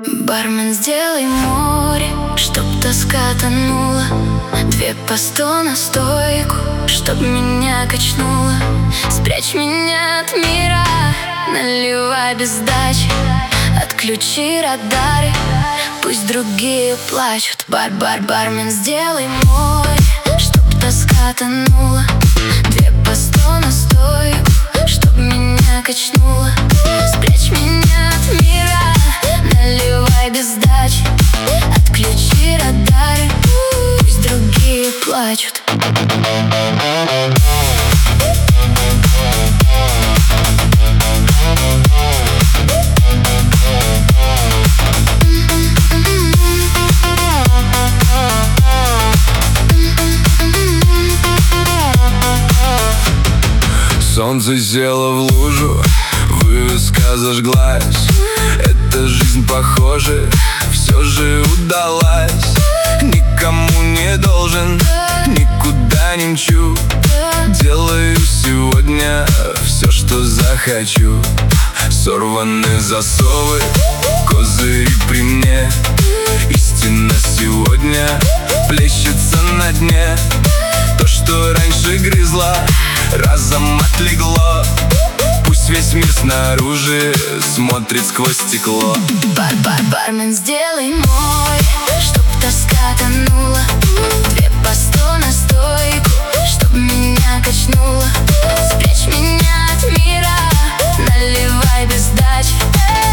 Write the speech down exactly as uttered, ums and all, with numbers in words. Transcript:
Бармен, сделай море, чтоб тоска тонула. Две по сто на стойку, чтоб меня качнуло. Спрячь меня от мира, наливай без сдачи. Отключи радары, пусть другие плачут. Бар-бар, бармен, сделай море, чтоб тоска тонула. Две по сто на стойку, чтоб меня качнуло. Спрячь меня от мира, наливай без сдачи. Отключи радары, пусть другие плачут. Солнце село в лужу, вывеска зажглась. Эта жизнь, похоже, все же удалась. Никому не должен, никуда не мчу. Делаю сегодня все, что захочу. Сорваны засовы, козыри при мне. Истина сегодня плещется на дне. То, что раньше грызло, разом отлегло. Пусть весь мир снаружи смотрит сквозь стекло. Бар-бар, бармен, сделай море, чтоб тоска тонула. Две по сто на стойку, чтоб меня качнуло. Спрячь меня от мира, наливай без сдачи.